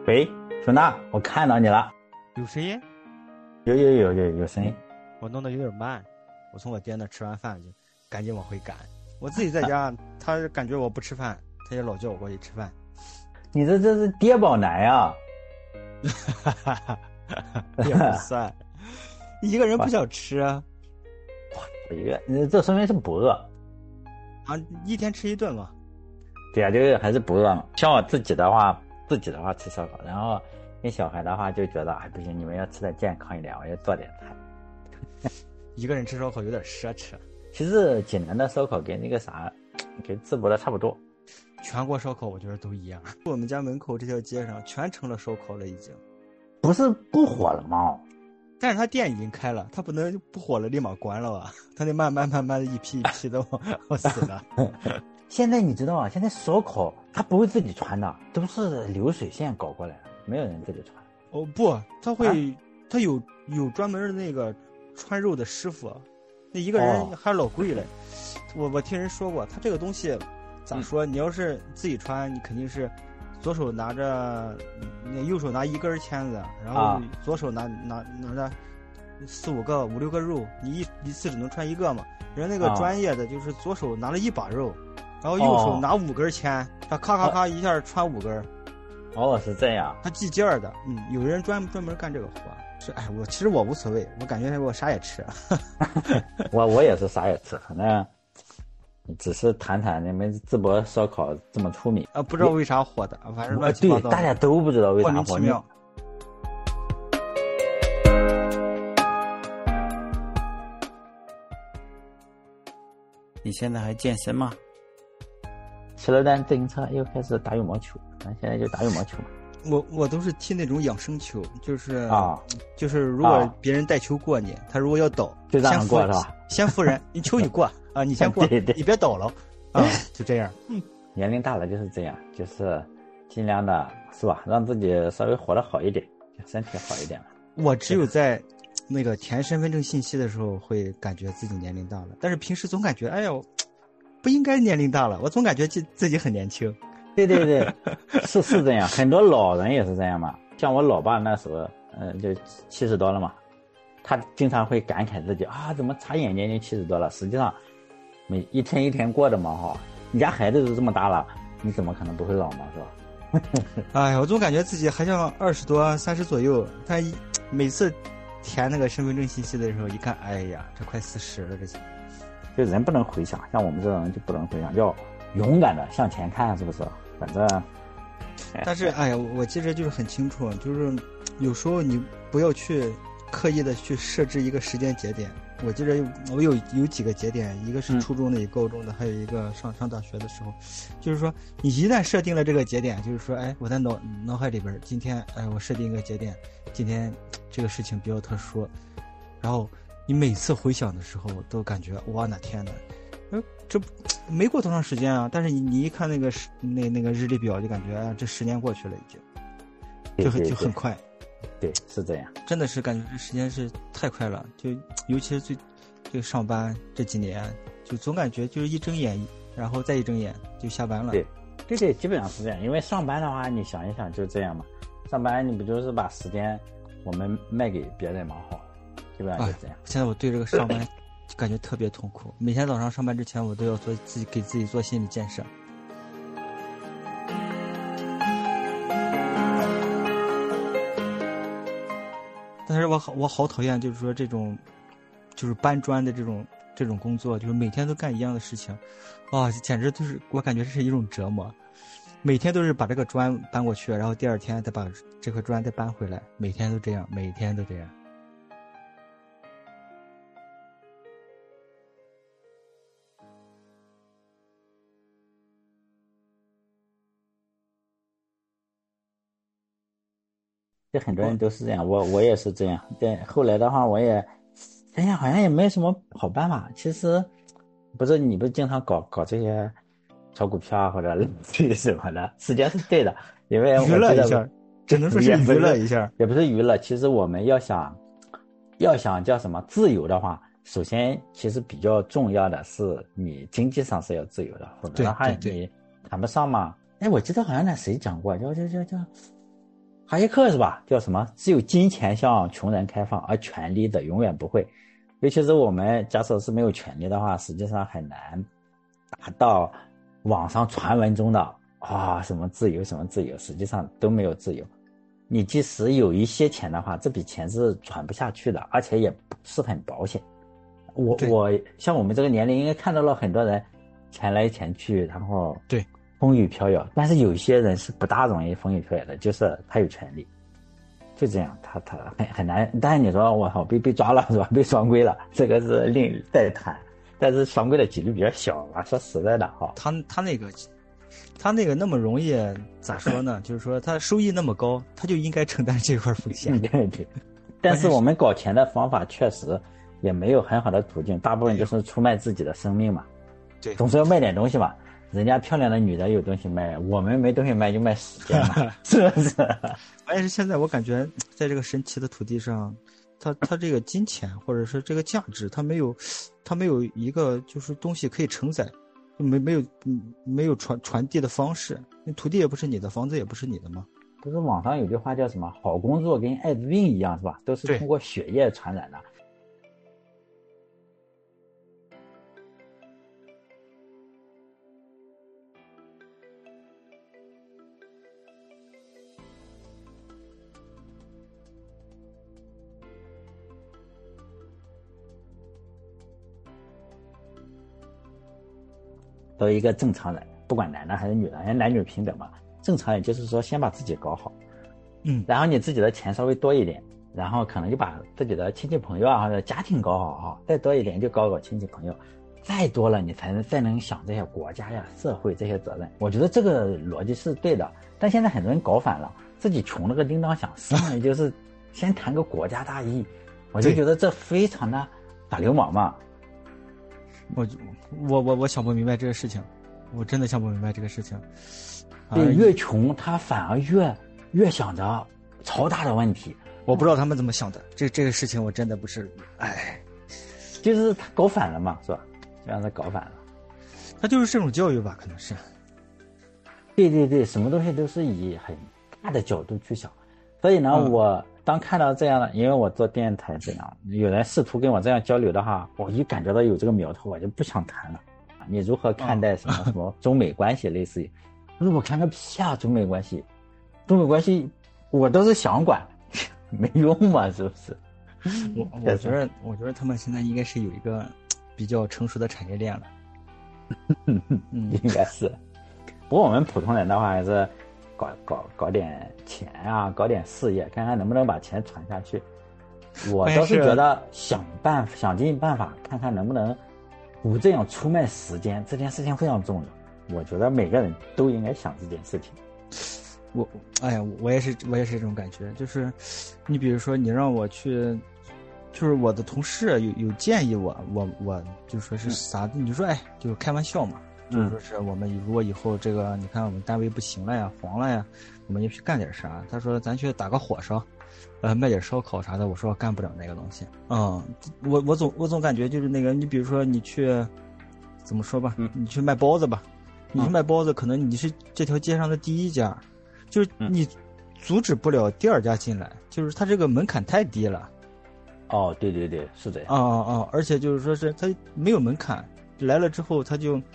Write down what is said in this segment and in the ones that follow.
喂，孙娜，我看到你了。 有声音？ 有声音。 我弄得有点慢，我从我爹那吃完饭就赶紧往回赶。我自己在家，他感觉我不吃饭，他也老叫我过去吃饭。 你这是爹宝男呀！ 也不算，一个人不想吃啊。 你这说明是不饿啊，一天吃一顿嘛。 对呀，就是还是不饿嘛。像我自己的话吃烧烤，然后那小孩的话就觉得哎不行，你们要吃点健康一点，我要做点菜。 一个人吃烧烤有点奢侈。 其实济南的烧烤跟那个啥，跟淄博的差不多。 全国烧烤我觉得都一样。我们家门口这条街上全成了烧烤了，已经。 不是不火了吗？ 但是他店已经开了，他不能不火了立马关了吧？他得慢慢的一批一批的往死了。 现在你知道吗？现在烧烤他不会自己传的，都是流水线搞过来的，没有人自己传。 哦不，他会，他有专门的那个穿肉的师傅，那一个人还老贵嘞。我听人说过，他这个东西咋说？你要是自己穿，你肯定是左手拿着，右手拿一根签子，然后左手拿着4、5个、5、6个肉，你一次只能穿一个嘛。人那个专业的就是左手拿了1把肉，然后右手拿5根签，他咔一下穿5根。 哦，是这样。 他计件的，有人专门干这个活。是，哎，其实我无所谓，我感觉我啥也吃。 我也是啥也吃，反正只是谈谈你们淄博烧烤这么出名啊，不知道为啥火的，反正乱七八糟。 对，大家都不知道为啥火，莫名其妙。 你现在还健身吗？ 吃了单自行车，又开始打羽毛球。咱现在就打羽毛球嘛。 我都是踢那种养生球，就是如果别人带球过你，他如果要倒， 就让人过是吧？ 先扶人，你球你过啊，你先过， 对， 你别倒了啊，就这样。 年龄大了就是这样，就是尽量的是吧，让自己稍微活得好一点，身体好一点嘛。 我只有在那个填身份证信息的时候会感觉自己年龄大了，但是平时总感觉哎呦不应该年龄大了，我总感觉自己很年轻。 对，是这样，很多老人也是这样嘛。像我老爸那时候，就70多了嘛，他经常会感慨自己啊，怎么眨眼间就70多了？实际上，一天一天过的嘛哈。你家孩子都这么大了，你怎么可能不会老嘛，是吧？ 哎呀，我总感觉自己还像20多、30左右，但每次填那个身份证信息的时候，一看，哎呀，这快40了，这就人不能回想，像我们这种人就不能回想，要勇敢的向前看，是不是？反正， 但是哎呀，我记着就是很清楚，就是有时候你不要去刻意的去设置一个时间节点。我记着我有几个节点，一个是初中的，一个高中的，还有一个上大学的时候。就是说，你一旦设定了这个节点，就是说，哎，我在脑海里边，今天，哎，我设定一个节点，今天这个事情比较特殊，然后你每次回想的时候，都感觉哇，那天呐，这没过多长时间啊，但是你一看那个日历表，就感觉这10年过去了，已经，就很快。 对，是这样， 真的是感觉这时间是太快了，就尤其是这个上班这几年，就总感觉就是一睁眼，然后再一睁眼就下班了。 对，基本上是这样。因为上班的话，你想一想就这样嘛。上班你不就是把时间我们卖给别人嘛，好，基本上就这样。 现在我对这个上班就感觉特别痛苦，每天早上上班之前，我都要给自己做心理建设。但是我好讨厌，就是说这种，就是搬砖的这种工作，就是每天都干一样的事情，简直就是我感觉这是一种折磨。每天都是把这个砖搬过去，然后第2天再把这块砖再搬回来，每天都这样。 这很多人都是这样，我也是这样。对，后来的话，我也想想好像也没什么好办法。其实，你不是经常搞这些炒股票啊或者什么的，时间是对的，因为娱乐一下，只能说是娱乐一下， 也不是娱乐。其实我们要想叫什么自由的话，首先其实比较重要的是你经济上是要自由的，否则的话你谈不上嘛。哎，我记得好像那谁讲过，叫哈耶克是吧？叫什么？只有金钱向穷人开放，而权力的永远不会。尤其是我们假设是没有权利的话，实际上很难达到网上传闻中的什么自由什么自由，实际上都没有自由。你即使有一些钱的话，这笔钱是传不下去的，而且也不是很保险。我像我们这个年龄，应该看到了很多人钱来钱去，然后对风雨飘摇。但是有些人是不大容易风雨飘摇的，就是他有权利，就这样，他很难。但是你说我操被抓了是吧？被双规了，这个是另再谈。但是双规的几率比较小啊，说实在的哈。 他那个那么容易咋说呢？就是说他收益那么高，他就应该承担这块风险。 对。但是我们搞钱的方法确实也没有很好的途径，大部分就是出卖自己的生命嘛。 对， 总是要卖点东西嘛。人家漂亮的女的有东西卖，我们没东西卖就卖时间嘛，是不是？ 关键是现在我感觉在这个神奇的土地上，它这个金钱或者是这个价值，它没有一个就是东西可以承载。没有传递的方式，那土地也不是你的，房子也不是你的吗？ 不是网上有句话叫什么？好工作跟艾滋病一样，是吧？都是通过血液传染的。作为一个正常人，不管男的还是女的，人家男女平等嘛。正常人就是说先把自己搞好，然后你自己的钱稍微多一点，然后可能就把自己的亲戚朋友或者家庭搞好哈，再多一点就搞亲戚朋友，再多了你再能想这些国家呀、社会这些责任。我觉得这个逻辑是对的，但现在很多人搞反了，自己穷了个叮当响，上来就是先谈个国家大义，我就觉得这非常的打流氓嘛。 我想不明白这个事情，我真的想不明白这个事情。 对，越穷他反而越想着超大的问题。 我不知道他们怎么想的，这个事情我真的不是， 就是他搞反了嘛，是吧？就让他搞反了。 他就是这种教育吧，可能是。 对，什么东西都是以很大的角度去想。所以呢，我当看到这样的，因为我做电台这样，有人试图跟我这样交流的话，我一感觉到有这个苗头，我就不想谈了。你如何看待什么中美关系，类似于？不是我看个屁啊！中美关系我都是想管，没用嘛，是不是？ 我觉得他们现在应该是有一个比较成熟的产业链了。 应该是。不过我们普通人的话，还是搞点钱啊，搞点事业，看看能不能把钱传下去。我倒是觉得想尽办法，看看能不能不这样出卖时间，这件事情非常重要。我觉得每个人都应该想这件事情。 我也是这种感觉，就是你比如说你让我去，就是我的同事有建议我就说是啥，你就说就是开玩笑嘛，就是说是我们如果以后这个你看我们单位不行了呀，黄了呀，我们就去干点啥。他说咱去打个火烧，卖点烧烤啥的。我说我干不了那个东西。我总感觉就是那个，你比如说你去怎么说吧，你去卖包子吧。你去卖包子，可能你是这条街上的第一家，就是你阻止不了第二家进来，就是它这个门槛太低了。 对，是这样。 而且就是说是它没有门槛，来了之后它就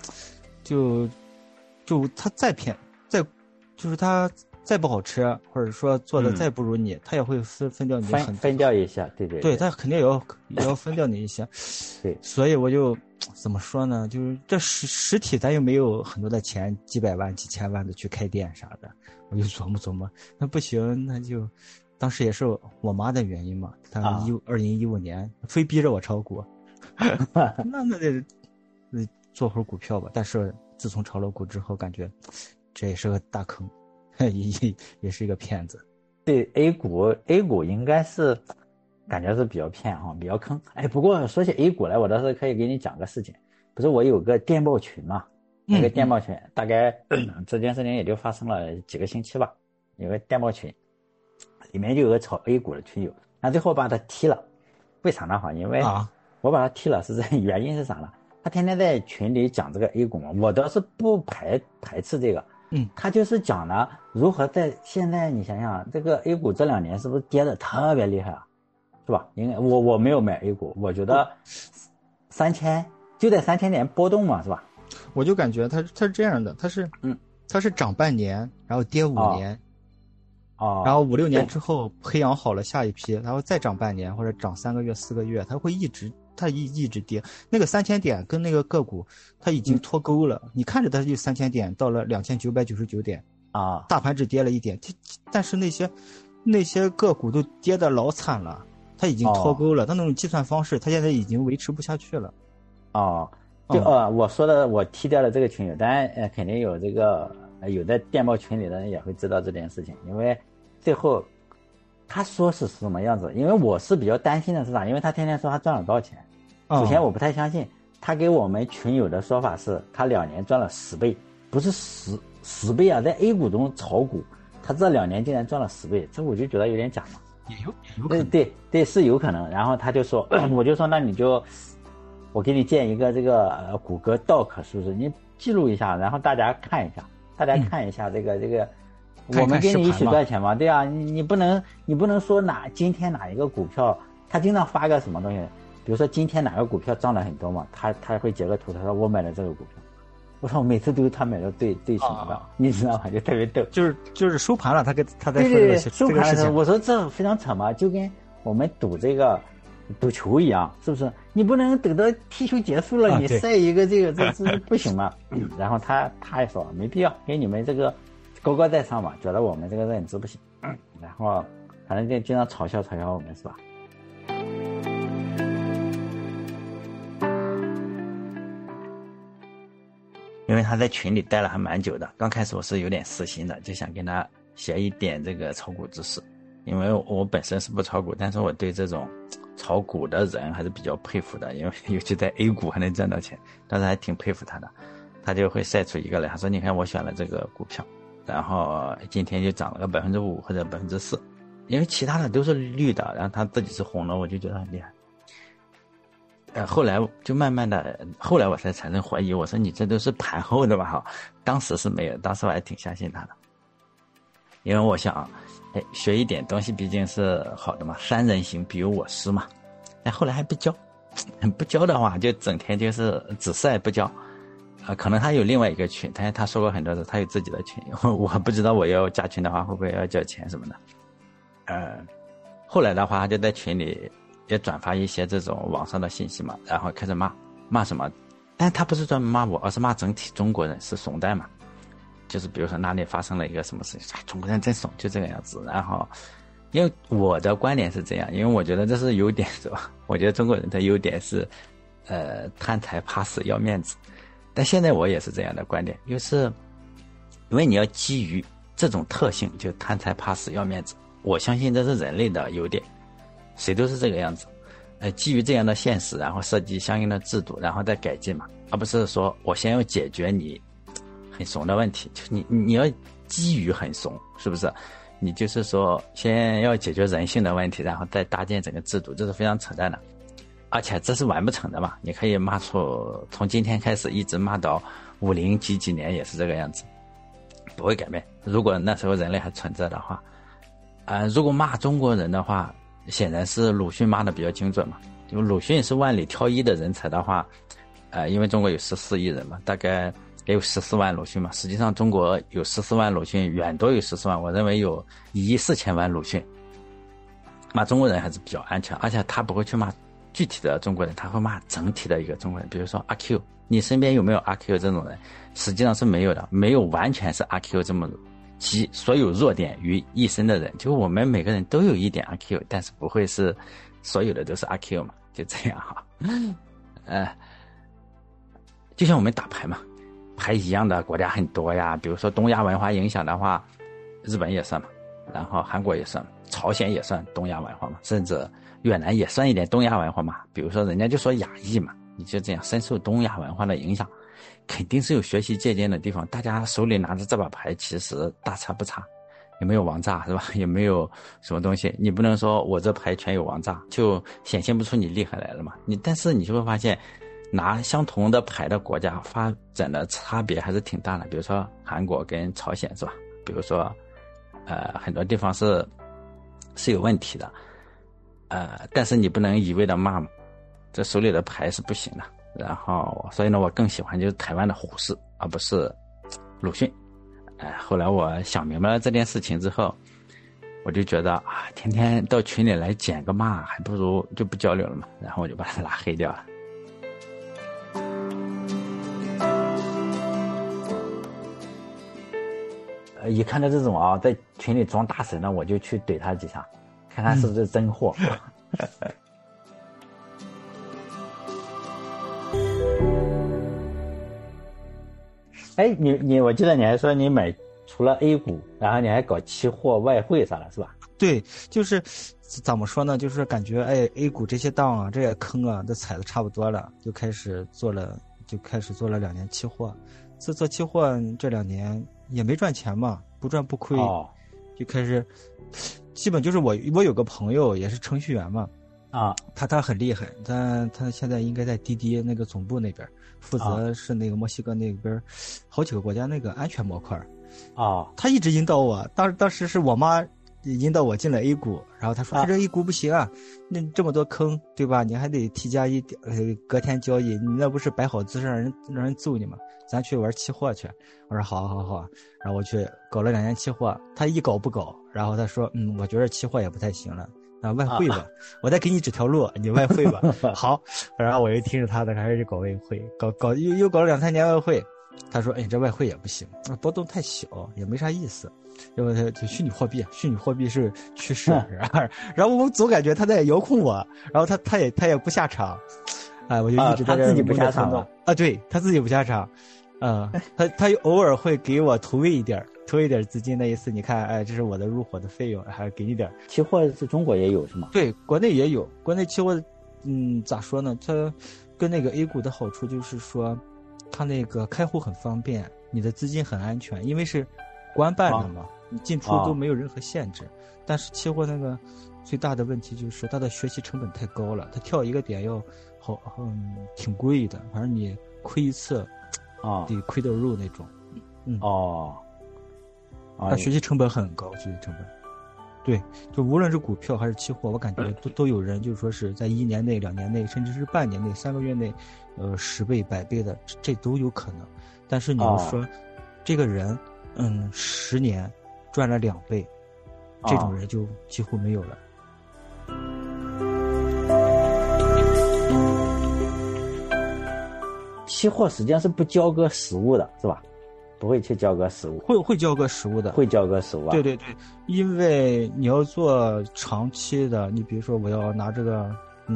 它再就是它再不好吃，或者说做的再不如你，它也会分掉你分掉一下，对， 它肯定也要分掉你一些。 对， 所以我就怎么说呢？就是这实体咱又没有很多的钱，几百万、几千万的去开店啥的，我就琢磨，那不行，那就当时也是我妈的原因嘛，她2015年非逼着我炒股，那得做会儿股票吧。但是自从炒了股之后，感觉这也是个大坑，也是一个骗子。 对 A 股应该是感觉是比较骗哈，比较坑。不过说起 A 股来，我倒是可以给你讲个事情。不是我有个电报群嘛，那个电报群大概这件事情也就发生了几个星期吧。有个电报群，里面就有个炒 A 股的群友，那最后把他踢了。为啥呢？因为我把他踢了，原因是啥呢？他天天在群里讲这个 A 股嘛，我倒是不排斥这个。 他就是讲了如何在现在你想想，这个 A 股这2年是不是跌得特别厉害啊？是吧？应该我没有买 A 股，我觉得3000就在3000点波动嘛，是吧？ 我就感觉它是这样的，它是涨半年，然后跌5年，然后5、6年之后培养好了下一批，然后再涨半年或者涨3个月、4个月，它会一直跌。那个3000点跟那个个股，它已经脱钩了。你看着它就3000点到了2999点啊， 大盘只跌了1点，但是那些个股都跌得老惨了，它已经脱钩了。它那种计算方式，它现在已经维持不下去了。 我说的我踢掉了这个群友，当然肯定有这个有的电报群里的人也会知道这件事情，因为最后他说是什么样子，因为我是比较担心的是啥，因为他天天说他赚了多少钱。首先我不太相信，他给我们群友的说法是他2年赚了10倍，不是10倍啊，在 A 股中炒股，他这2年竟然赚了10倍，这我就觉得有点假嘛。 也有可能。 对，是有可能。然后他就说，我就说那你就我给你建一个这个谷歌 Doc 是不是？你记录一下，然后大家看一下这个。我们给你一起赚钱嘛，对啊，你不能说今天哪一个股票，他经常发个什么东西，比如说今天哪个股票涨了很多嘛，他会截个图，他说我买了这个股票，我说我每次都是他买的对什么的，你知道吗？就特别逗， 就是收盘了，他在说这个收盘了，我说这非常扯嘛，就跟我们赌球一样，是不是？你不能等到踢球结束了，你晒一个这不行嘛。然后他还说没必要给你们这个高高在上嘛，觉得我们这个认知不行，然后反正就经常嘲笑我们，是吧？因为他在群里待了还蛮久的，刚开始我是有点私心的，就想跟他学一点这个炒股知识，因为我本身是不炒股，但是我对这种炒股的人还是比较佩服的，因为尤其在 A 股还能赚到钱，当时还挺佩服他的。他就会晒出一个来，他说你看我选了这个股票，然后今天就涨了个5%或者4%，因为其他的都是绿的，然后他自己是红的，我就觉得很厉害。后来就慢慢的，后来我才产生怀疑，我说你这都是盘后的吧？哈，当时是没有，当时我还挺相信他的，因为我想，学一点东西毕竟是好的嘛，三人行必有我师嘛。后来还不教的话，就整天就是只晒不教。可能他有另外一个群，他说过很多次，他有自己的群，我不知道我要加群的话会不会要交钱什么的。后来的话，他就在群里也转发一些这种网上的信息嘛，然后开始骂什么，但他不是专门骂我，而是骂整体中国人是怂蛋嘛，就是比如说哪里发生了一个什么事情，中国人真怂，就这个样子。然后，因为我的观点是这样，因为我觉得这是优点，是吧？我觉得中国人的优点是，贪财怕死要面子。但现在我也是这样的观点，就是因为你要基于这种特性，就贪财怕死要面子，我相信这是人类的优点，谁都是这个样子。基于这样的现实，然后设计相应的制度，然后再改进嘛，而不是说我先要解决你很怂的问题，就你要基于很怂，是不是？你就是说先要解决人性的问题，然后再搭建整个制度，这是非常扯淡的。而且这是完不成的嘛，你可以骂出从今天开始一直骂到50几年也是这个样子，不会改变。如果那时候人类还存在的话，如果骂中国人的话，显然是鲁迅骂的比较精准嘛。就鲁迅是万里挑一的人才的话，因为中国有14亿人嘛，大概也有14万鲁迅嘛。实际上中国有14万鲁迅，远多有14万，我认为有1亿4千万鲁迅。骂中国人还是比较安全，而且他不会去骂具体的中国人，他会骂整体的一个中国人。比如说阿 Q， 你身边有没有阿 Q 这种人？实际上是没有的，没有完全是阿 Q 这么集所有弱点于一身的人。就我们每个人都有一点阿 Q， 但是不会是所有的都是阿 Q 嘛，就这样哈。就像我们打牌嘛，牌一样的国家很多呀，比如说东亚文化影响的话，日本也算嘛，然后韩国也算，朝鲜也算东亚文化嘛，甚至越南也算一点东亚文化嘛。比如说人家就说亚裔嘛，你就这样深受东亚文化的影响，肯定是有学习借鉴的地方。大家手里拿着这把牌其实大差不差，有没有王炸是吧？有没有什么东西？你不能说我这牌全有王炸，就显现不出你厉害来了嘛。但是你就会发现拿相同的牌的国家发展的差别还是挺大的。比如说韩国跟朝鲜是吧？比如说很多地方是有问题的，但是你不能一味的骂，这手里的牌是不行的。然后所以呢，我更喜欢就是台湾的虎视，而不是鲁迅。后来我想明白了这件事情之后，我就觉得啊，天天到群里来捡个骂，还不如就不交流了嘛。然后我就把他拉黑掉了。一看到这种啊，在群里装大神的，我就去怼他几下，看他是不是真货。哎，我记得你还说你买除了 A 股，然后你还搞期货、外汇啥的，是吧？ 对，就是怎么说呢？就是感觉A 股这些档啊，这些坑啊，都踩的差不多了，就开始做了2年期货。做期货这2年也没赚钱嘛，不赚不亏，就开始，基本就是我有个朋友也是程序员嘛，他很厉害，他现在应该在滴滴那个总部那边，负责是那个墨西哥那边好几个国家那个安全模块。他一直引导我，当时是我妈引导我进了 A 股，然后他说这 A 股不行啊，那这么多坑，对吧？你还得T+1隔天交易，你那不是摆好姿势让人揍你吗？咱去玩期货去。我说好，然后我去搞了2年期货，他一搞不搞，然后他说我觉得期货也不太行了，那外汇吧，我再给你指条路，你外汇吧。好，然后我又听着他的，还是搞外汇，又搞了2-3年外汇。他说这外汇也不行，波动太小，也没啥意思，因为他就虚拟货币是趋势。然后我总感觉他在遥控我，然后他也不下场，我就一直在这他自己不下场了对，他自己不下场，他偶尔会给我投喂一点资金。那一次你看，这是我的入伙的费用，还给你点。 期货是中国也有是吗？ 对，国内也有，国内期货，咋说呢？它跟那个 A 股的好处就是说，它那个开户很方便，你的资金很安全，因为是官办的嘛，你进出都没有任何限制。但是期货那个最大的问题就是它的学习成本太高了，它跳一个点要挺贵的，反正你亏一次得亏到肉那种。它学习成本很高，学习成本。对，就无论是股票还是期货，我感觉都有人就是说是在1年内、2年内，甚至是半年内、3个月内，10倍、100倍的，这都有可能。但是你要说，这个人10年赚了2倍，这种人就几乎没有了。 期货实际上是不交割实物的，是吧？不会去交割实物， 会交割实物的， 会交割实物啊。 对，因为你要做长期的，你比如说我要拿这个，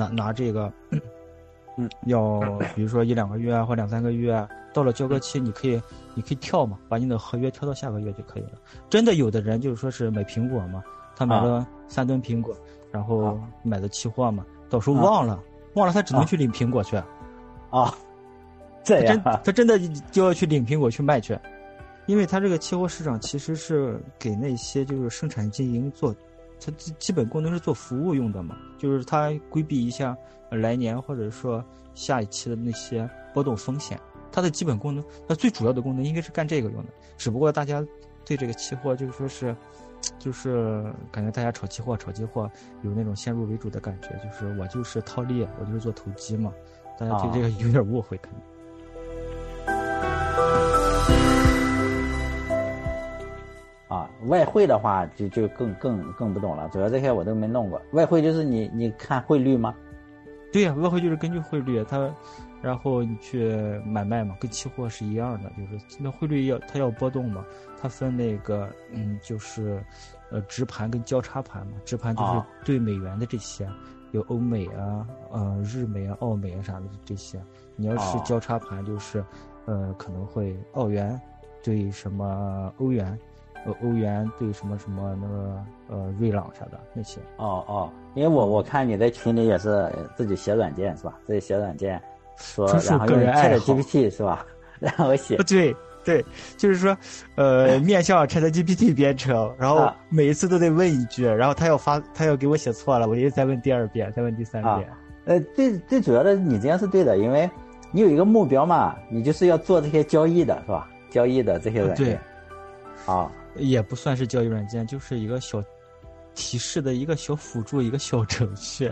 要比如说1-2个月啊，或2-3个月啊，到了交割期，你可以跳嘛，把你的合约跳到下个月就可以了。真的有的人就是说是买苹果嘛，他买了3吨苹果，然后买的期货嘛，到时候忘了他只能去领苹果去。 这样他真的就要去领苹果去卖去，因为他这个期货市场其实是给那些就是生产经营做，它基本功能是做服务用的嘛，就是它规避一下来年或者说下一期的那些波动风险。它的基本功能，它最主要的功能应该是干这个用的，只不过大家对这个期货就是感觉大家炒期货有那种先入为主的感觉，就是我就是套利，我就是做投机嘛，大家对这个有点误会可能。 外汇的话就更不懂了，主要这些我都没弄过。外汇就是你看汇率吗？ 对呀，外汇就是根据汇率，然后你去买卖嘛，跟期货是一样的，就是那汇率它要波动嘛，它分那个就是直盘跟交叉盘嘛，直盘就是对美元的这些，有欧美啊、日美啊、澳美啊啥的这些。你要是交叉盘就是可能会澳元对什么欧元。欧元对什么那个瑞郎啥的那些。 因为我看你在群里也是自己写软件是吧？自己写软件说，然后用 ChatGPT 是吧？然后写。 对，就是说面向 ChatGPT 编程，然后每一次都得问一句，然后他要给我写错了，我就再问第2遍，再问第3遍。 最主要的你这样是对的，因为你有一个目标嘛，你就是要做这些交易的是吧？交易的这些软件。啊， 也不算是交易软件，就是一个小提示的一个小辅助，一个小程序。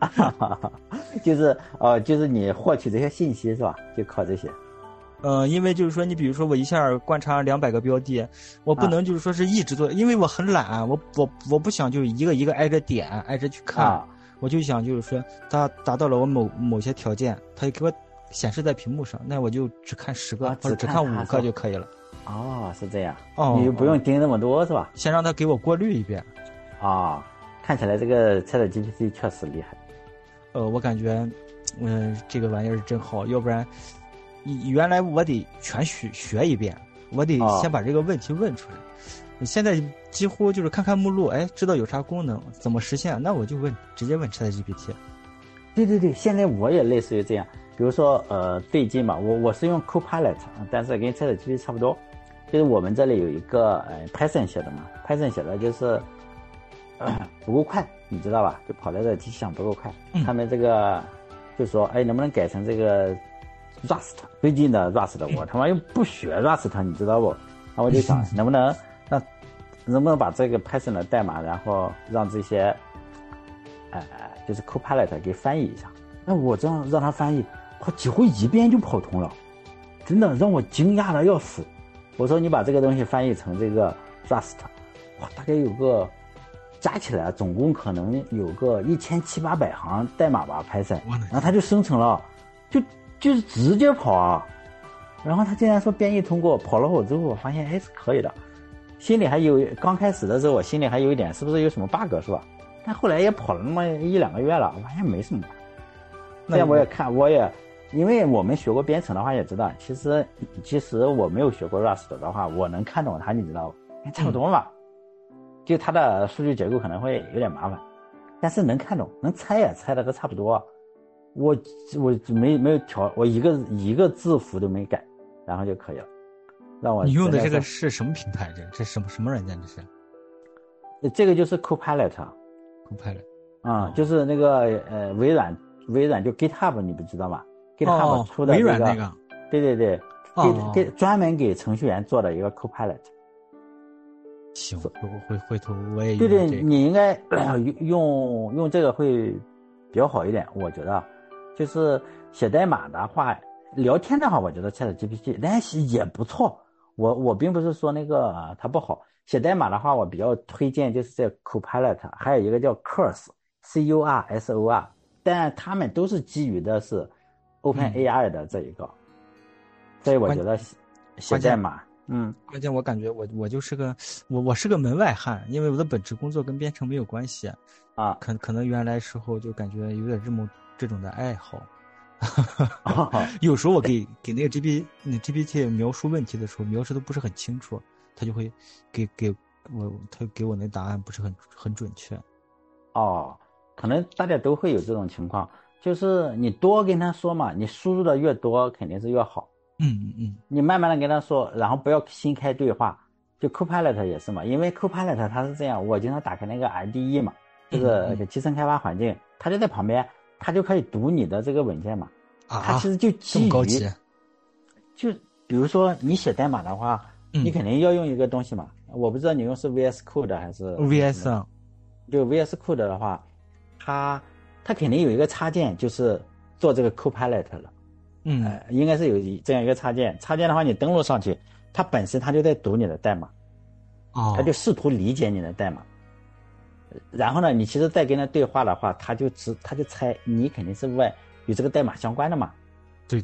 就是你获取这些信息是吧？就靠这些。 因为就是说，你比如说我一下观察200个标的，我不能就是说是一直做，因为我很懒，我不想就是一个一个挨着点挨着去看，我就想就是说它达到了我某些条件，它就给我显示在屏幕上，那我就只看10个或者只看5个就可以了。 哦，是这样。你就不用盯那么多是吧？ 先让它给我过滤一遍。 看起来这个 ChatGPT 确实厉害。 我感觉，这个玩意儿真好，要不然，原来我得全学一遍，我得先把这个问题问出来。你现在几乎就是看看目录，知道有啥功能，怎么实现，那我就直接问 ChatGPT。 对，现在我也类似于这样。比如说，最近嘛，我是用 Copilot， 但是跟 ChatGPT 差不多。就是我们这里有一个Python 写的嘛 ，Python 写的就是不够快，你知道吧？就跑在这机器上不够快。他们这个就说，能不能改成这个 Rust？ 最近的 Rust 我他妈又不学 Rust， 你知道不？那我就想，能不能把这个 Python 的代码，然后让这些就是 Copilot 给翻译一下。那我这样让他翻译，几乎一遍就跑通了，真的让我惊讶的要死。我说你把这个东西翻译成这个 Rust， 大概有个加起来总共可能有个1700-800行代码吧 Python， 然后他就生成了，就是直接跑啊。然后他竟然说编译通过，跑了我之后我发现是可以的，心里还有刚开始的时候我心里还有一点是不是有什么 bug 是吧？但后来也跑了那么1-2个月了，我发现没什么。那我也因为我们学过编程的话也知道，其实我没有学过 Rust 的话，我能看懂它，你知道吧？差不多嘛。就它的数据结构可能会有点麻烦，但是能看懂，能猜也猜的都差不多。我没有调，我一个字符都没改，然后就可以了。让我你用的这个是什么平台？这什么软件？这是？ 这个就是 Copilot。就是那个微软就 GitHub 你不知道吗？GitHub 出的微软那个。 对，给专门给程序员做的一个 Copilot。 行，回头我也用对，你应该用这个会比较好一点，我觉得。就是写代码的话，聊天的话，我觉得 ChatGPT 但是也不错。我并不是说那个它不好，写代码的话，我比较推荐就是这 Copilot， 还有一个叫 Cursor， 但他们都是基于的是 OpenAI 的这一个，所以我觉得写代码。 关键我感觉我就是我是个门外汉，因为我的本职工作跟编程没有关系啊。 可能原来时候就感觉有点这种的爱好。有时候我给那个 GPT 描述问题的时候，描述的不是很清楚，他就会他给我那答案不是很准确。 可能大家都会有这种情况，就是你多跟他说嘛，你输入的越多肯定是越好。你慢慢的跟他说，然后不要新开对话。就 Copilot 也是嘛，因为 Copilot 它是这样，我经常打开那个 IDE 嘛，就是集成开发环境，它就在旁边，它就可以读你的这个文件嘛。它其实就基于，就比如说你写代码的话，你肯定要用一个东西嘛。我不知道你用是 VS Code 还是 VS。 就 VS Code 的话，它肯定有一个插件，就是做这个 Copilot 了。应该是有这样一个插件。插件的话，你登录上去，它本身它就在读你的代码，它就试图理解你的代码。然后呢，你其实再跟他对话的话，他就猜你肯定是与这个代码相关的嘛。 对。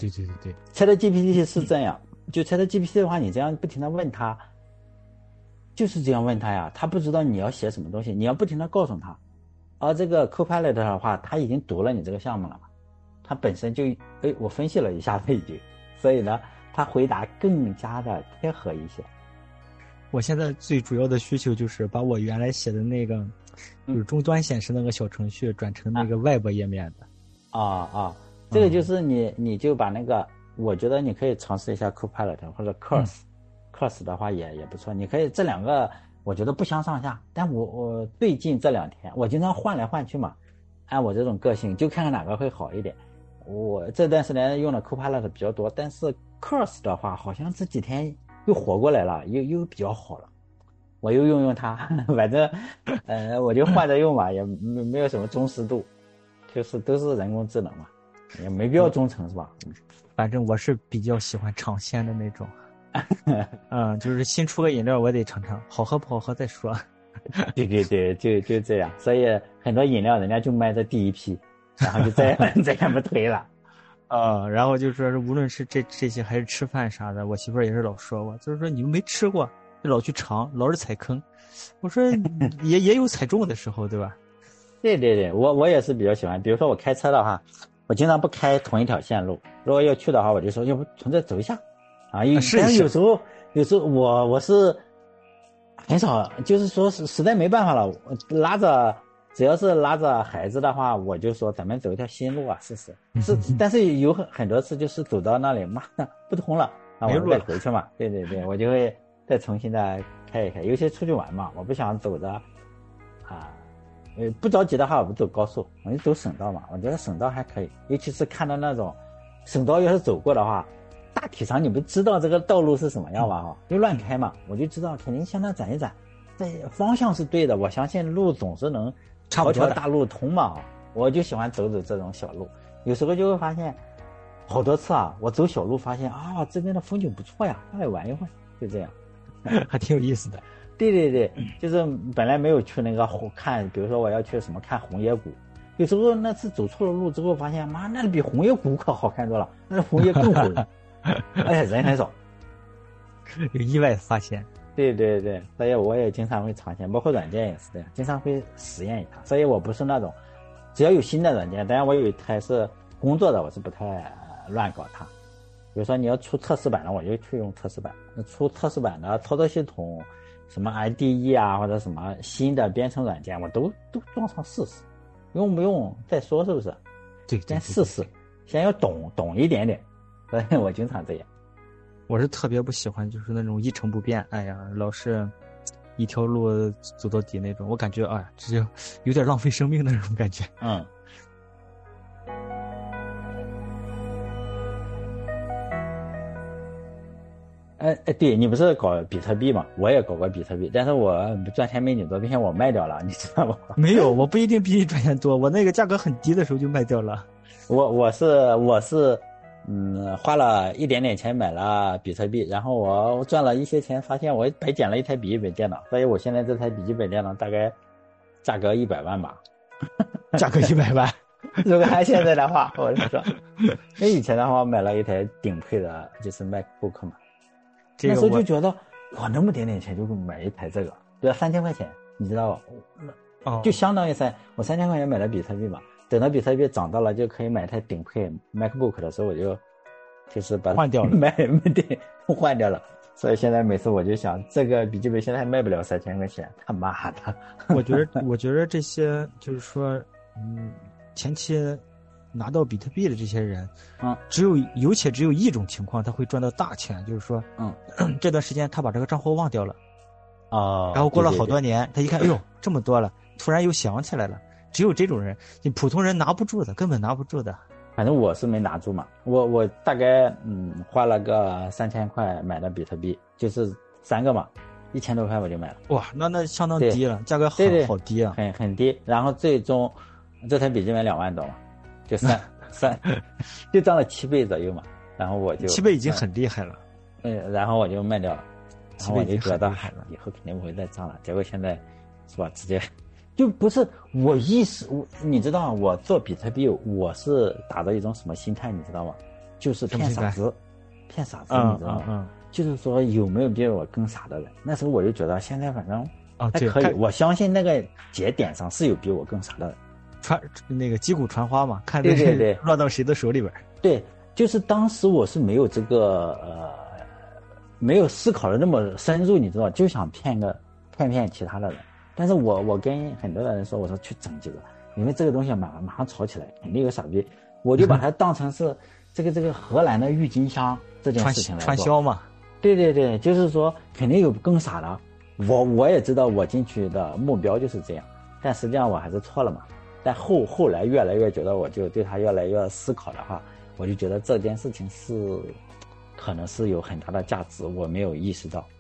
ChatGPT 是这样，就 ChatGPT 的话，你这样不停的问他，就是这样问他呀，他不知道你要写什么东西，你要不停的告诉他。而这个 Copilot 的话，他已经读了你这个项目了嘛。他本身就我分析了一下已经，所以呢，他回答更加的贴合一些。 我现在最主要的需求就是把我原来写的那个，就是终端显示那个小程序转成那个 Web 页面的。 这个就是你就把那个，我觉得你可以尝试一下 Copilot 或者 Cursor 的话也不错。你可以这两个，我觉得不相上下。但我最近这2天，我经常换来换去嘛，按我这种个性，就看看哪个会好一点。 我这段时间用的 Copilot 比较多，但是 Curse 的话，好像这几天又活过来了，又比较好了。我又用它，反正我就换着用嘛，也没有什么忠实度，就是都是人工智能嘛，也没必要忠诚是吧？ 反正我是比较喜欢尝鲜的那种。就是新出个饮料我得尝尝，好喝不好喝再说。 对对对，就这样，所以很多饮料人家就卖这第一批，然后就再也不推了。 然后就说无论是这些还是吃饭啥的，我媳妇儿也是老说我，就是说你们没吃过，就老去尝，老是踩坑。我说也有踩中的时候，对吧？ 对对对，我也是比较喜欢。比如说我开车的话，我经常不开同一条线路，如果要去的话，我就说要不从这走一下啊。但是有时候我是很少，就是说实在没办法了，只要是拉着孩子的话，我就说咱们走一条新路啊，试试。但是有很多次就是走到那里，妈的不通了，啊，我再回去嘛。对对对，我就会再重新的开一开。尤其出去玩嘛，我不想走着不着急的话，我不走高速，我就走省道嘛。我觉得省道还可以，尤其是看到那种省道要是走过的话，大体上你不知道这个道路是什么样吧？就乱开嘛，我就知道肯定向那转一转，这方向是对的。我相信路总是能条条大路通嘛，我就喜欢走这种小路。有时候就会发现，好多次我走小路发现这边的风景不错呀，下来玩一会儿，就这样， 还挺有意思的。 对对对，就是本来没有去那个看，比如说我要去什么看红叶谷，有时候那次走错了路之后发现，妈，那里比红叶谷可好看多了，那红叶更红，人很少， 有意外的发现。 对对对，所以我也经常会尝鲜，包括软件也是这样，经常会实验一下。所以我不是那种只要有新的软件，当然我有一台是工作的，我是不太乱搞它。比如说你要出测试版的，我就去用测试版；出测试版的操作系统，什么 IDE 或者什么新的编程软件，我都装上试试，用不用再说，是不是？ 对， 先试试，先要懂一点点。所以我经常这样。 我是特别不喜欢就是那种一成不变，老是一条路走到底那种，我感觉这就有点浪费生命的那种感觉。 对，你不是搞比特币吗？我也搞过比特币，但是我赚钱没你多，并且我卖掉了，你知道吗？ 没有，我不一定比你赚钱多，我那个价格很低的时候就卖掉了。 我是花了一点点钱买了比特币，然后我赚了一些钱，发现我白捡了一台笔记本电脑，所以我现在这台笔记本电脑大概价格100万吧。 价格100万。 如果按现在的话，我是说，因为以前的话我买了一台顶配的，就是 MacBook 嘛。那时候就觉得哇，那么点钱就买一台这个，对吧？3000块钱，你知道吧？就相当于我3000块钱买了比特币嘛。等到比特币涨到了就可以买一台顶配 MacBook 的时候，我就是把它换掉了， 对，换掉了。所以现在每次我就想，这个笔记本现在还卖不了3000块钱，他妈的！ 我觉得这些就是说，前期拿到比特币的这些人，只有一种情况他会赚到大钱，就是说，这段时间他把这个账户忘掉了，然后过了好多年，他一看，哎呦，这么多了，突然又想起来了。只有这种人，你普通人拿不住的，根本拿不住的。 反正我是没拿住嘛，我大概花了个3000块买的比特币，就是3个嘛，1000多块我就买了。 哇，那相当低了，价格好低啊， 很低。然后最终这台笔记本2万多嘛，就就涨了7倍左右嘛。然后我就 7倍已经很厉害了。 然后我就卖掉了，然后我就觉得以后肯定不会再涨了。结果现在是吧，直接。就不是你知道我做比特币，我是打着一种什么心态，你知道吗？就是骗傻子，你知道吗？就是说有没有比我更傻的人？那时候我就觉得现在反正还可以，我相信那个节点上是有比我更傻的人。 那个击鼓传花嘛，看对落到谁的手里边。 对，就是当时我是没有这个没有思考的那么深入，你知道，就想骗其他的人。但是我跟很多人说，我说去整几个，因为这个东西马上炒起来，肯定有傻逼，我就把它当成是这个荷兰的郁金香这件事情来做。 传销嘛。 对对对，就是说肯定有更傻的，我也知道我进去的目标就是这样，但实际上我还是错了嘛。 但后来越来越觉得，我就对它越来越思考的话，我就觉得这件事情是可能是有很大的价值，我没有意识到。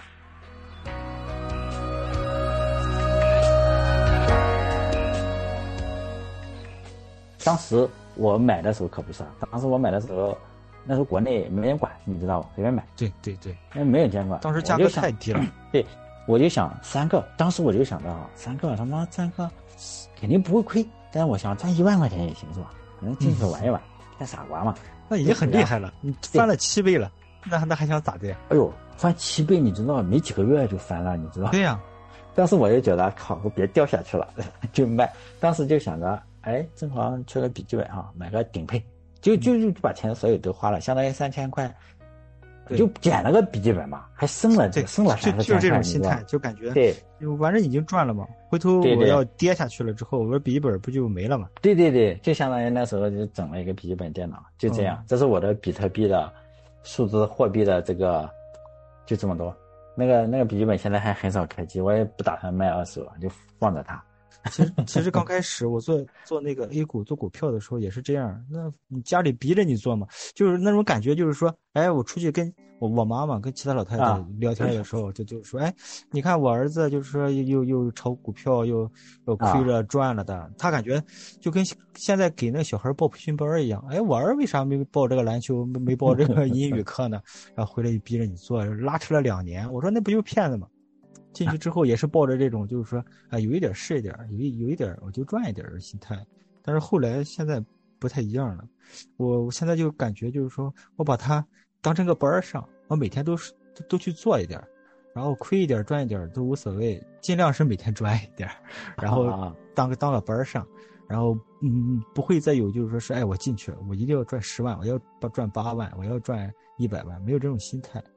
当时我买的时候可不是啊，当时我买的时候，那时候国内没人管，你知道吧？随便买。 对对对， 没有监管。 当时价格太低了。 对，我就想3个，当时我就想到3个，他妈3个肯定不会亏，但是我想赚1万块钱也行是吧？可能进去玩一玩，太傻瓜嘛。 那已经很厉害了，你翻了7倍了，那还想咋的呀？ 哎呦，翻7倍，你知道没几个月就翻了，你知道？ 对呀。 当时我就觉得靠，我别掉下去了，就卖。当时就想着，哎，正好缺个笔记本哈，买个顶配，就把钱所有都花了，相当于3000块，就捡了个笔记本嘛，还升了3000块， 就是这种心态，就感觉对， 反正已经赚了嘛，回头我要跌下去了之后，我的笔记本不就没了嘛？ 对对对，就相当于那时候就整了一个笔记本电脑，就这样。这是我的比特币的数字货币的这个，就这么多。那个笔记本现在还很少开机，我也不打算卖2手了，就放着它。 其实刚开始我做那个 A 股做股票的时候也是这样，那你家里逼着你做嘛，就是那种感觉，就是说，哎，我出去跟我妈妈跟其他老太太聊天的时候，就说，哎，你看我儿子就是说又炒股票又亏了赚了的，他感觉就跟现在给那个小孩报培训班一样，哎，我儿为啥没报这个篮球，没报这个英语课呢？然后回来就逼着你做，拉扯了2年，我说那不就骗子吗？进去之后也是抱着这种就是说啊，有一点是一点，有一点我就赚一点的心态，但是后来现在不太一样了，我现在就感觉就是说我把它当成个班上，我每天都去做一点，然后亏一点赚一点都无所谓，尽量是每天赚一点，然后当个班上，然后不会再有就是说是哎我进去了，我一定要赚10万，我要赚8万，我要赚100万，没有这种心态。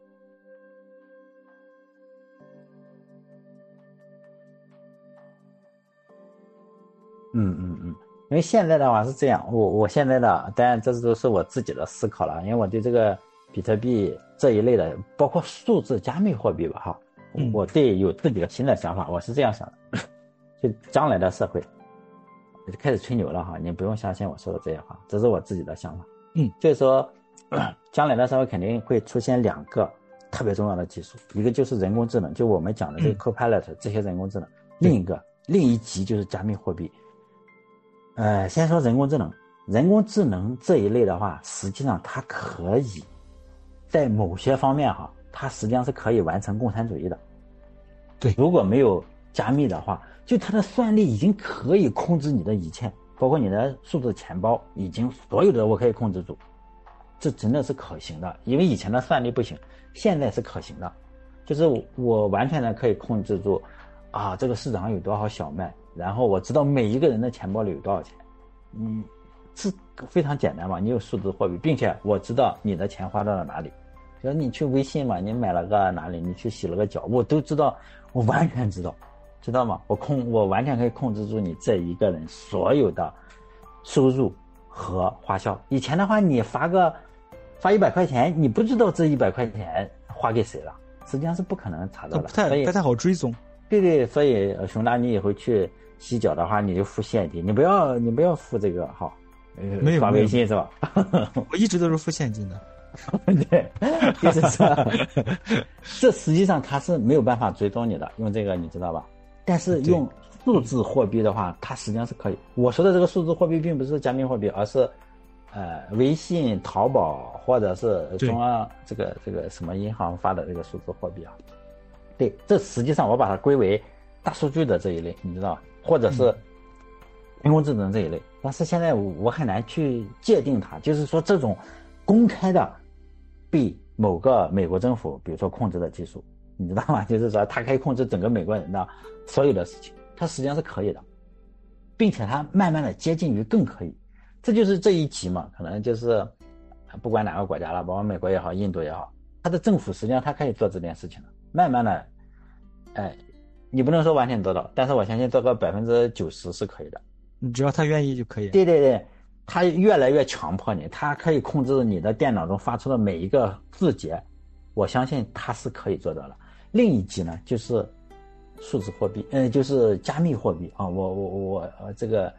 因为现在的话是这样，我现在的，当然这都是我自己的思考了，因为我对这个比特币这一类的，包括数字加密货币吧，哈，我对有自己的新的想法，我是这样想的，就将来的社会，就开始吹牛了哈，你不用相信我说的这些话，这是我自己的想法，就是说，将来的社会肯定会出现2个特别重要的技术，一个就是人工智能，就我们讲的这个 Copilot 这些人工智能，另一级就是加密货币。先说人工智能，人工智能这一类的话，实际上它可以在某些方面哈，它实际上是可以完成共产主义的。 对， 如果没有加密的话，就它的算力已经可以控制你的一切，包括你的数字钱包，已经所有的我可以控制住，这真的是可行的。因为以前的算力不行，现在是可行的，就是我完全的可以控制住啊，这个市场有多少小麦。然后我知道每一个人的钱包里有多少钱，是非常简单嘛。你有数字货币，并且我知道你的钱花到了哪里。就是你去微信嘛，你买了个哪里，你去洗了个脚，我都知道，我完全知道吗？我完全可以控制住你这一个人所有的收入和花销。以前的话，你发100块钱，你不知道这100块钱花给谁了，实际上是不可能查到的， 不太好追踪。 对，所以熊大，你以后去洗脚的话，你就付现金，你不要付这个哈， 没有发微信是吧？ 我一直都是付现金的。 对，就是这，这实际上它是没有办法追踪你的，用这个你知道吧？但是用数字货币的话，它实际上是可以。我说的这个数字货币并不是加密货币，而是微信、淘宝或者是中央这个什么银行发的这个数字货币啊。对，这实际上我把它归为大数据的这一类，你知道吧？或者是人工智能这一类。但是现在我很难去界定它，就是说这种公开的被某个美国政府比如说控制的技术，你知道吗？就是说它可以控制整个美国人的所有的事情，它实际上是可以的，并且它慢慢的接近于更可以。这就是这一级嘛，可能就是不管哪个国家了，包括美国也好，印度也好，它的政府实际上它可以做这件事情的。慢慢的，你不能说完全做到，但是我相信做个90%是可以的。 只要他愿意就可以。 对，他越来越强迫你，他可以控制你的电脑中发出的每一个字节，我相信他是可以做到的。另一级呢，就是数字货币，就是加密货币啊。我这个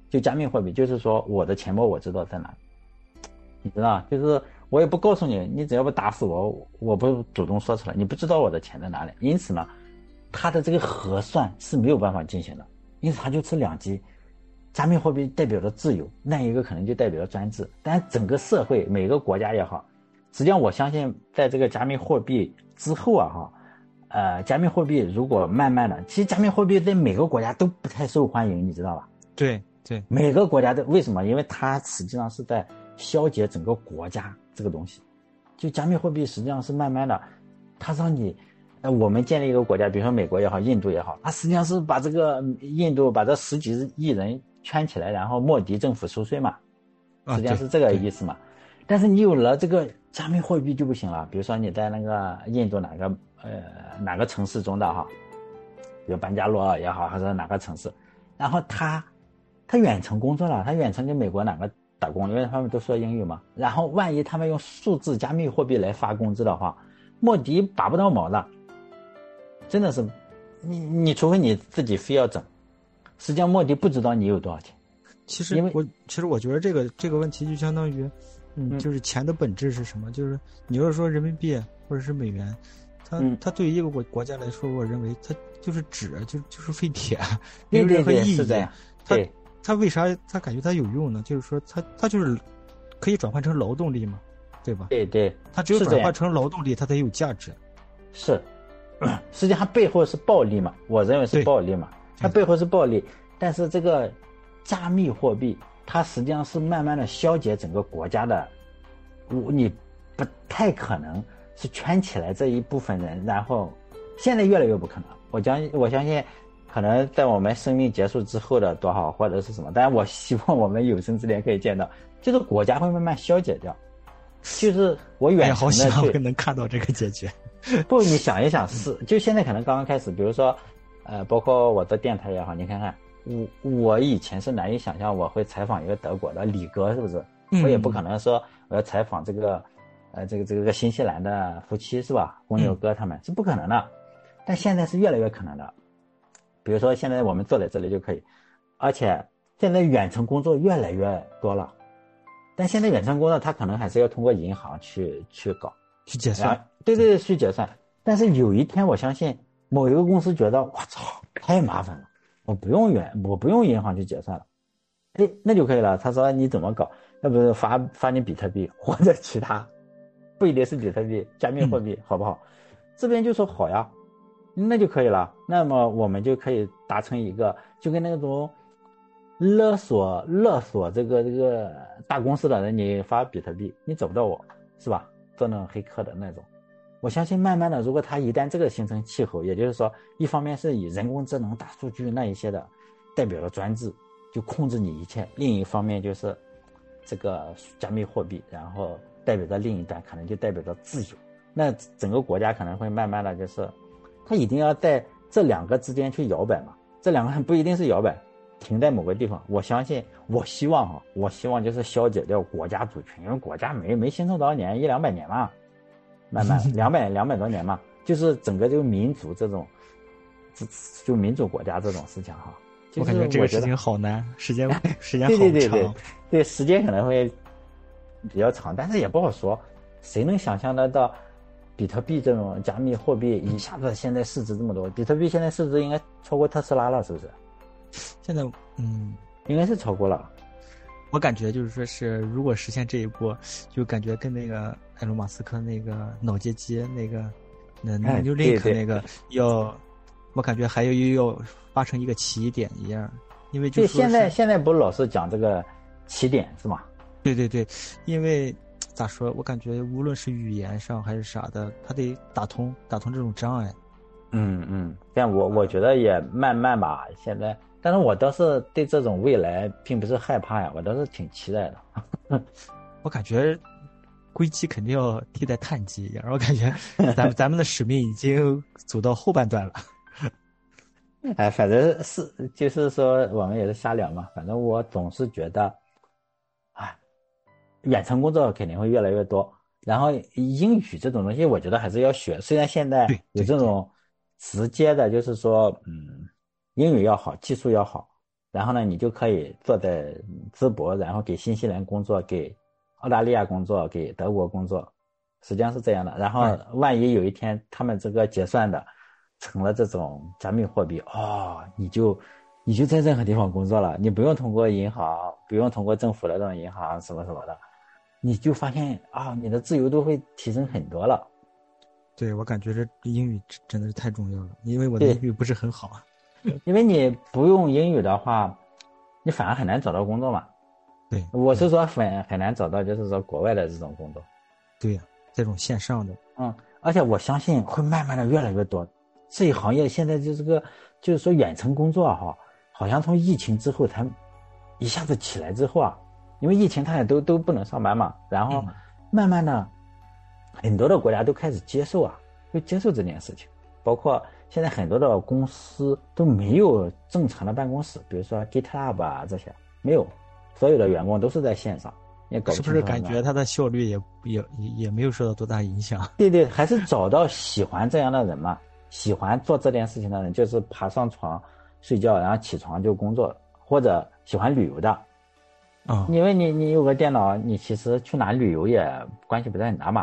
就加密货币，就是说我的钱包我知道在哪里，你知道，就是我也不告诉你，你只要不打死我，我不主动说出来，你不知道我的钱在哪里。因此呢，它的这个核算是没有办法进行的，因此它就是两极。加密货币代表着自由，另一个可能就代表着专制。但整个社会每个国家也好，实际上我相信在这个加密货币之后啊加密货币如果慢慢的，其实加密货币在每个国家都不太受欢迎，你知道吧？ 对对， 每个国家的为什么？因为它实际上是在消解整个国家这个东西。就加密货币实际上是慢慢的，它让你，我们建立一个国家，比如说美国也好，印度也好，它实际上是把这个印度把这10几亿人圈起来，然后莫迪政府收税嘛，实际上是这个意思嘛。但是你有了这个加密货币就不行了，比如说你在那个印度哪个城市中的哈，比如班加罗尔也好，还是哪个城市，然后他远程工作了，他远程跟美国哪个打工，因为他们都说英语嘛。然后万一他们用数字加密货币来发工资的话，莫迪拔不到毛的，真的是，你除非你自己非要整，实际上莫迪不知道你有多少钱。 其实我觉得这个问题就相当于，就是钱的本质是什么？就是你要是说人民币或者是美元，它对于一个国家来说，我认为它就是纸，就是废铁，没有任何意义。 对， 它为啥它感觉它有用呢？就是说它就是可以转换成劳动力嘛，对吧？ 对对， 它只有转换成劳动力，它才有价值。 是，实际上它背后是暴利嘛，我认为是暴利嘛，它背后是暴利。但是这个加密货币，它实际上是慢慢的消解整个国家的，你不太可能是圈起来这一部分人，然后现在越来越不可能。我相信，可能在我们生命结束之后的多少或者是什么，但是我希望我们有生之年可以见到，就是国家会慢慢消解掉。就是我远程的去， 好想能看到这个结局。 不，你想一想，就现在可能刚刚开始，比如说，包括我的电台也好，你看看，我以前是难以想象我会采访一个德国的李哥，是不是？我也不可能说我要采访这个新西兰的夫妻，是吧？公牛哥他们是不可能的，但现在是越来越可能的。比如说现在我们坐在这里就可以，而且现在远程工作越来越多了，但现在远程工作他可能还是要通过银行去搞。 去结算， 对，去结算。但是有一天，我相信某一个公司觉得，我操，太麻烦了，我不用银行去结算了，那就可以了。他说你怎么搞？要不是发你比特币或者其他，不一定是比特币，加密货币，好不好？这边就说好呀，那就可以了。那么我们就可以达成一个，就跟那种勒索这个大公司的人，你发比特币，你找不到我，是吧？做那种黑客的那种，我相信慢慢的，如果它一旦这个形成气候，也就是说，一方面是以人工智能、大数据那一些的代表了专制，就控制你一切；另一方面就是这个加密货币，然后代表着另一端可能就代表着自由。那整个国家可能会慢慢的就是，它一定要在这两个之间去摇摆嘛，这两个还不一定是摇摆。停在某个地方，我希望就是消解掉国家主权，因为国家没形成多少年，100-200年嘛，慢慢200多年嘛，就是整个这个民族这种，就民主国家这种事情哈。 我感觉这个事情好难，时间好长。对，时间可能会比较长，但是也不好说，谁能想象得到比特币这种加密货币一下子现在市值这么多？比特币现在市值应该超过特斯拉了，是不是？ 现在应该是超过了。 我感觉就是说是，如果实现这一步，就感觉跟那个埃隆马斯克那个脑结机那个Neuralink 那个我感觉还要发成一个起点一样，因为就现在不老是讲这个起点是吗？ 对，因为咋说，我感觉无论是语言上还是啥的，他得打通这种障碍。 但我觉得也慢慢吧，现在。但是我倒是对这种未来并不是害怕呀，我倒是挺期待的。 我感觉硅基肯定要替代碳基一样，我感觉咱们的使命已经走到后半段了。 反正就是说我们也是瞎聊嘛，反正我总是觉得，远程工作肯定会越来越多，然后英语这种东西我觉得还是要学，虽然现在有这种直接的，就是说英语要好，技术要好， 然后呢，你就可以做在淄博，然后给新西兰工作，给澳大利亚工作，给德国工作，实际上是这样的。然后万一有一天他们这个结算的成了这种加密货币，你就在任何地方工作了，你不用通过银行，不用通过政府的这种银行什么什么的，你就发现你的自由度会提升很多了。 对，我感觉这英语真的是太重要了，因为我的英语不是很好。 因为你不用英语的话，你反而很难找到工作嘛。 对， 我是说很难找到，就是说国外的这种工作。 对呀，这种线上的。 而且我相信会慢慢的越来越多。这一行业现在就是说远程工作好像从疫情之后才一下子起来之后因为疫情他也都不能上班嘛，然后慢慢的很多的国家都开始接受会接受这件事情，包括现在很多的公司都没有正常的办公室，比如说 GitHub 这些没有，所有的员工都是在线上。 是不是感觉它的效率也没有受到多大影响？ 对，还是找到喜欢这样的人嘛，喜欢做这件事情的人，就是爬上床睡觉，然后起床就工作，或者喜欢旅游的。因为你有个电脑，你其实去哪旅游也关系不是很大嘛。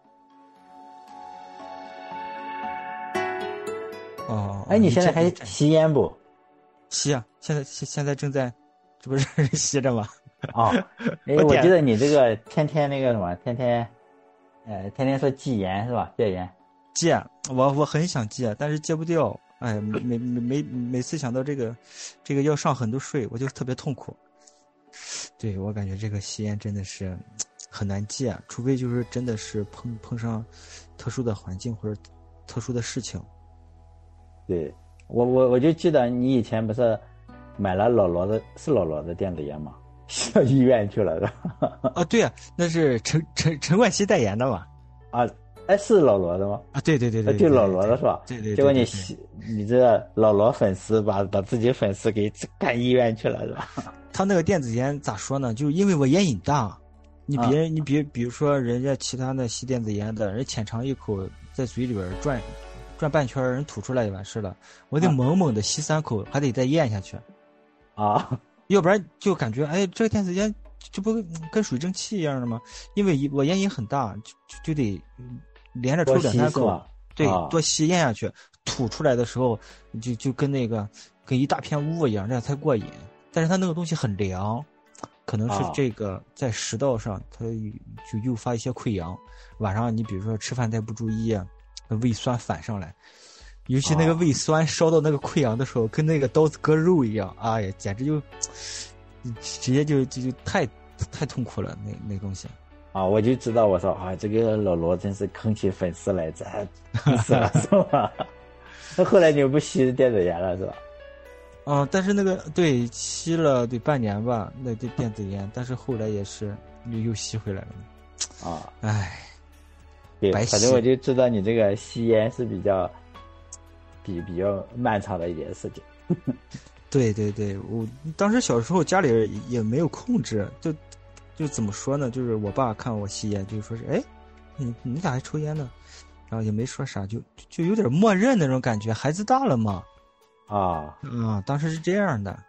你现在还吸烟不？ 吸啊，现在正在，这不是吸着吗？ 我记得你这个天天那个什么，天天说戒烟是吧？戒烟。 戒，我很想戒，但是戒不掉。每次想到这个要上很多税，我就特别痛苦。对，我感觉这个吸烟真的是很难戒，除非就是真的是碰上特殊的环境或者特殊的事情。 对，我就记得你以前不是买了老罗的电子烟吗？上医院去了是吧？ 对啊，那是陈冠希代言的嘛？ 是老罗的吗？ 对， 就老罗的是吧？ 对。 结果你这老罗粉丝把自己粉丝给赶医院去了是吧？ 他那个电子烟咋说呢？就是因为我烟瘾大，你比如说人家其他的吸电子烟的人浅尝一口，在嘴里边转半圈，人吐出来就完事了。我得猛猛的吸3口，还得再咽下去要不然就感觉这个电子烟这不跟水蒸气一样的吗？因为我烟瘾很大，就得连着抽2-3口，对，多吸咽下去，吐出来的时候就跟一大片雾一样，这样才过瘾。但是它那个东西很凉，可能是这个在食道上它就诱发一些溃疡。晚上你比如说吃饭再不注意胃酸反上来，尤其那个胃酸烧到那个溃疡的时候，跟那个刀子割肉一样，哎呀，简直就直接就太痛苦了，那东西。 我就知道，我说这个老罗真是坑起粉丝来着，是吧？是吧？那后来你又不吸电子烟了是吧？ 但是那个对吸了得半年吧，那电子烟，但是后来也是又吸回来了。 对，反正我就知道你这个吸烟是比较漫长的一件事情。 对，我当时小时候家里也没有控制，就怎么说呢？就是我爸看我吸烟，就说是你咋还抽烟呢？然后也没说啥，就有点默认那种感觉，孩子大了嘛。当时是这样的。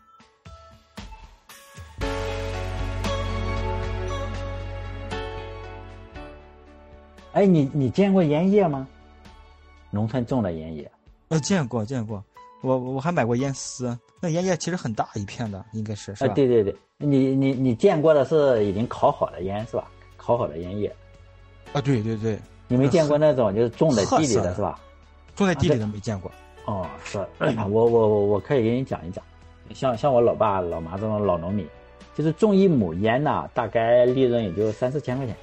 你见过烟叶吗？农村种的烟叶？ 见过。我还买过烟丝，那烟叶其实很大一片的，应该是吧？ 对，你见过的是已经烤好的烟是吧？烤好的烟叶。 对， 你没见过那种就是种在地里的是吧？ 种在地里的没见过。 是，我可以给你讲一讲，像我老爸老妈这种老农民，就是种1亩烟呢，大概利润也就3-4千块钱。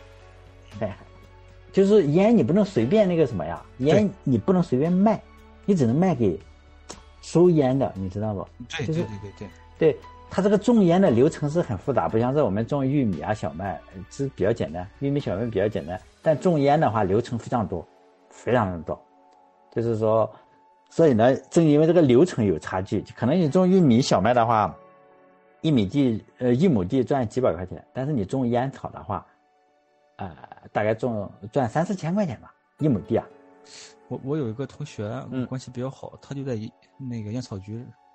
就是烟你不能随便那个什么呀，烟你不能随便卖，你只能卖给收烟的，你知道不？对，它这个种烟的流程是很复杂，不像是我们种玉米小麦是比较简单，玉米小麦比较简单，但种烟的话流程非常多，非常的多，就是说，所以呢，正因为这个流程有差距，可能你种玉米小麦的话，1亩地赚几百块钱，但是你种烟草的话大概赚3-4千块钱吧，1亩地。 我有一个同学关系比较好，他就在那个烟草局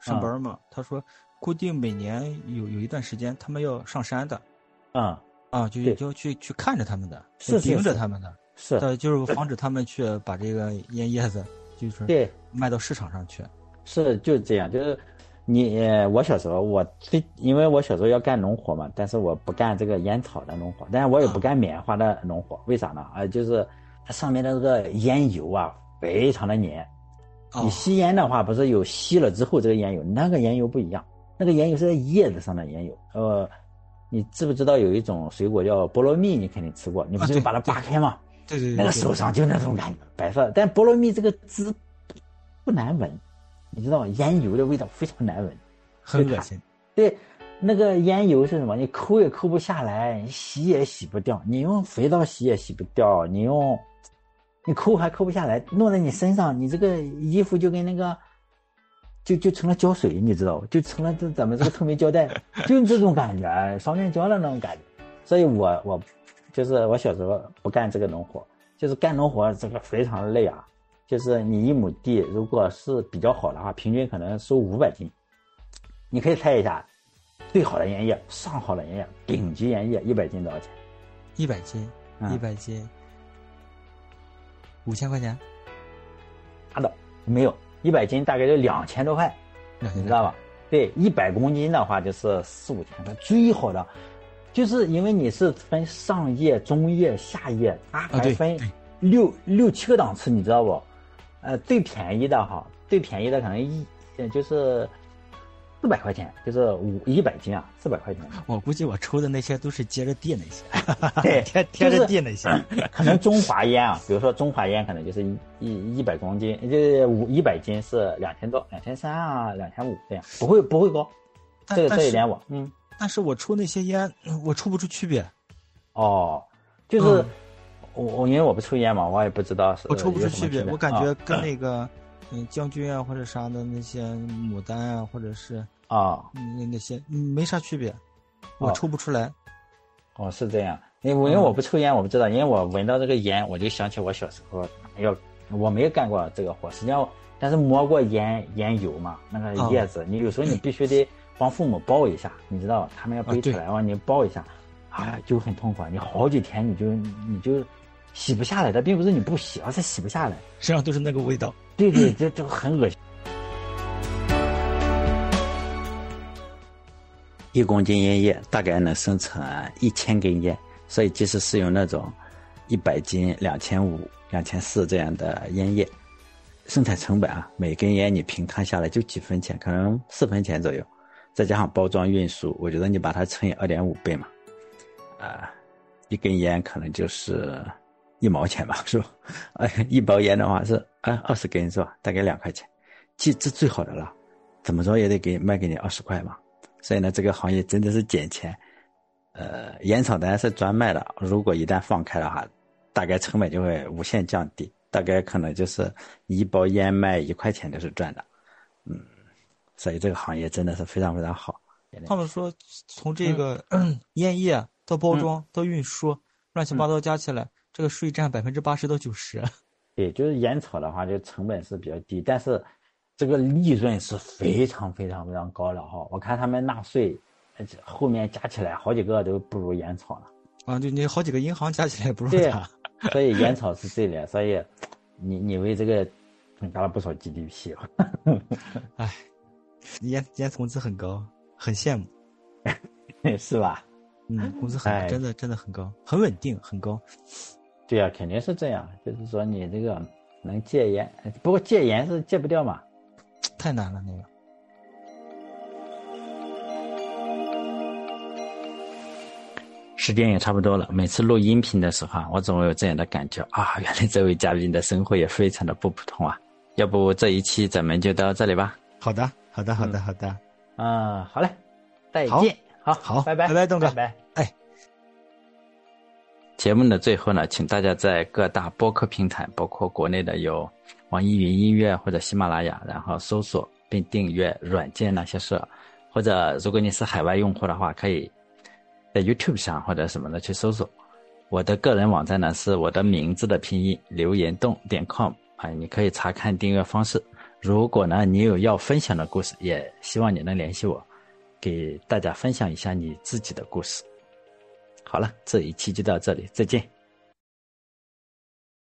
上班嘛，他说固定每年有一段时间他们要上山的，就要去看着他们的， 是盯着他们的， 是， 就是防止他们去把这个烟叶子就是对卖到市场上去。 是就这样，就是我小时候因为我小时候要干农活嘛，但是我不干这个烟草的农活，但是我也不干棉花的农活，为啥呢？就是它上面的这个烟油啊，非常的黏。你吸烟的话，不是有吸了之后这个烟油，那个烟油不一样，那个烟油是在叶子上的烟油。你知不知道有一种水果叫菠萝蜜？你肯定吃过，你不是把它扒开吗？ 对， 那个手上就那种感觉，白色的。但菠萝蜜这个汁不难闻，你知道吗？烟油的味道非常难闻， 很恶心。 对，那个烟油是什么？你抠也抠不下来，你洗也洗不掉，你用肥皂洗也洗不掉，你抠还抠不下来，弄在你身上，你这个衣服就跟那个就成了胶水，你知道，就成了咱们这个透明胶带，就是这种感觉，双面胶的那种感觉。所以我就是我小时候不干这个农活，就是干农活这个非常累啊。就是你1亩地，如果是比较好的话，平均可能收500斤。你可以猜一下，最好的烟叶、上好的烟叶、顶级烟叶100斤多少钱 ？100斤，100斤，5000块钱？ 差的没有，100斤大概就2000多块，你知道吧？对，100公斤的话就是4、5千块。最好的，就是因为你是分上叶、中叶、下叶，它还分6、7个档次，你知道不？最便宜的可能就是400块钱，就是100斤啊，400块钱。 我估计我抽的那些都是接着地那些， 对， 贴着地那些。 可能中华烟啊，比如说中华烟可能就是100公斤，就是100斤是2000多，2300啊，2500这样，不会高。这一点但是我抽那些烟，我抽不出区别。 就是因为我不抽烟嘛，我也不知道是。 我抽不出区别，我感觉跟那个将军啊或者啥的那些牡丹啊或者是那些没啥区别，我抽不出来。 是这样，因为我不抽烟，我不知道，因为我闻到这个烟，我就想起我小时候我没有干过这个活，实际上但是摸过烟油嘛，那个叶子，你有时候你必须得帮父母包一下，你知道，他们要背出来，然后你包一下，就很痛苦，你好几天你就洗不下来的，并不是你不洗，而是洗不下来， 身上都是那个味道。 对，这就很恶心。1公斤烟叶大概能生成1000根烟，所以即使是用那种100斤2500、2400这样的烟叶，生产成本每根烟你平摊下来就几分钱，可能4分钱左右，再加上包装运输，我觉得你把它乘以2.5倍嘛，一根烟可能就是1毛钱吧，是吧？一包烟的话是20根是吧？大概2块钱，这最好的了，怎么着也得卖给你20块嘛。所以呢，这个行业真的是捡钱。烟草当然是专卖的，如果一旦放开的话，大概成本就会无限降低，大概可能就是一包烟卖1块钱都是赚的。所以这个行业真的是非常非常好。 他们说从这个烟叶到包装到运输，乱七八糟加起来，这个税占80%到90%。 对，就是烟草的话，就成本是比较低，但是这个利润是非常非常非常高的哈。我看他们纳税，后面加起来好几个都不如烟草了。 就你好几个银行加起来不如它。 所以烟草是最的，所以你为这个增加了不少 GDP。 烟工资很高，很羡慕。 是吧？ 工资真的很高，很稳定，很高。 对啊，肯定是这样。就是说你这个能戒烟，不过戒烟是戒不掉嘛， 太难了那个。 时间也差不多了，每次录音频的时候我总有这样的感觉原来这位嘉宾的生活也非常的不普通啊。要不这一期咱们就到这里吧。 好的。 好嘞，再见。好，拜拜， 拜拜，东哥， 拜拜。节目的最后呢，请大家在各大播客平台，包括国内的有网易云音乐或者喜马拉雅，然后搜索并订阅软件那些事，或者如果你是海外用户的话，可以在 YouTube 上或者什么的去搜索。我的个人网站呢是我的名字的拼音留言洞.com你可以查看订阅方式。 如果呢你有要分享的故事，也希望你能联系我，给大家分享一下你自己的故事。好了，这一期就到这里，再见。